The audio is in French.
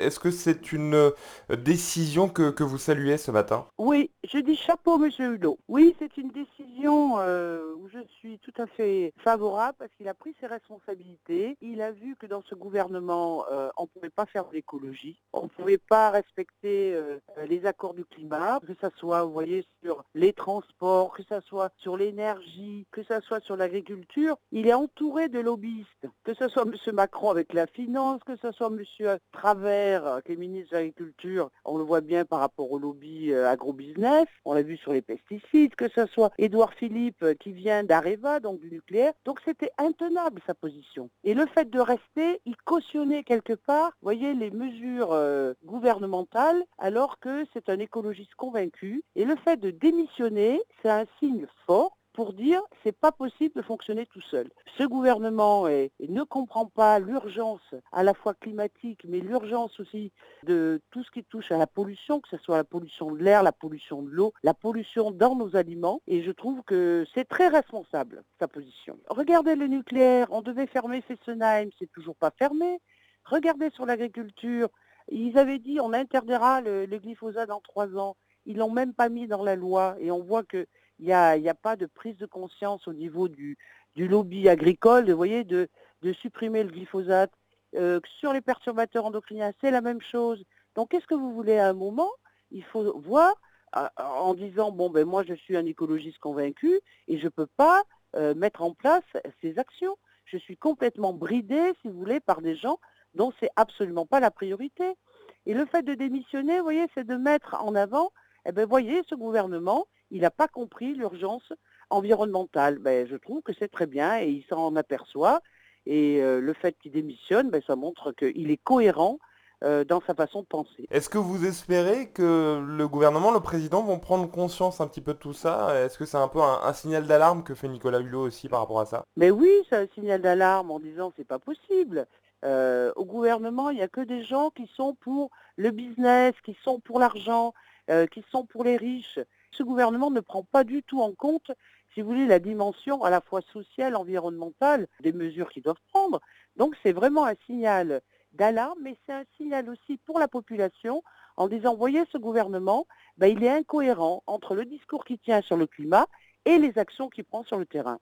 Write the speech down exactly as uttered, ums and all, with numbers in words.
Est-ce que c'est une euh, décision que, que vous saluez ce matin? Oui, je dis chapeau, monsieur Hulot. Oui, c'est une décision euh, où je suis tout à fait favorable parce qu'il a pris ses responsabilités. Il a vu que dans ce gouvernement, euh, on ne pouvait pas faire d'écologie, on ne pouvait pas respecter euh, les accords du climat, que ce soit, vous voyez, sur les transports, que ce soit sur l'énergie, que ce soit sur l'agriculture. Il est entouré de lobbyistes, que ce soit monsieur Macron avec la finance, que ce soit monsieur Travers, euh, qui est ministre de l'Agriculture, on le voit bien par rapport au lobby euh, agro-business, on l'a vu sur les pesticides, que ce soit Édouard Philippe euh, qui vient d'Areva, donc du nucléaire. Donc c'était intenable sa position. Et le fait de rester, il cautionnait quelque part, vous voyez, les mesures euh, gouvernementales, alors que c'est un écologiste convaincu. Et le fait de démissionner, c'est un signe fort pour dire c'est pas possible de fonctionner tout seul. Ce gouvernement est, ne comprend pas l'urgence à la fois climatique, mais l'urgence aussi de tout ce qui touche à la pollution, que ce soit la pollution de l'air, la pollution de l'eau, la pollution dans nos aliments. Et je trouve que c'est très responsable, sa position. Regardez le nucléaire, on devait fermer Fessenheim, c'est toujours pas fermé. Regardez sur l'agriculture, ils avaient dit on interdira le, le glyphosate dans trois ans. Ils l'ont même pas mis dans la loi et on voit que il n'y a, y a pas de prise de conscience au niveau du, du lobby agricole, vous voyez, de, de supprimer le glyphosate. Euh, sur les perturbateurs endocriniens, c'est la même chose. Donc, qu'est-ce que vous voulez à un moment? Il faut voir euh, en disant, bon, ben moi, je suis un écologiste convaincu et je ne peux pas euh, mettre en place ces actions. Je suis complètement bridée, si vous voulez, par des gens dont c'est absolument pas la priorité. Et le fait de démissionner, vous voyez, c'est de mettre en avant, eh ben, voyez, ce gouvernement, il n'a pas compris l'urgence environnementale. Ben, je trouve que c'est très bien et il s'en aperçoit. Et euh, le fait qu'il démissionne, ben, ça montre qu'il est cohérent euh, dans sa façon de penser. Est-ce que vous espérez que le gouvernement, le président vont prendre conscience un petit peu de tout ça? Est-ce que c'est un peu un, un signal d'alarme que fait Nicolas Hulot aussi par rapport à ça? Mais oui, c'est un signal d'alarme en disant c'est pas possible. Euh, au gouvernement, il n'y a que des gens qui sont pour le business, qui sont pour l'argent, euh, qui sont pour les riches. Ce gouvernement ne prend pas du tout en compte, si vous voulez, la dimension à la fois sociale, environnementale des mesures qu'ils doivent prendre. Donc c'est vraiment un signal d'alarme, mais c'est un signal aussi pour la population en disant, voyez, ce gouvernement, ben, il est incohérent entre le discours qu'il tient sur le climat et les actions qu'il prend sur le terrain.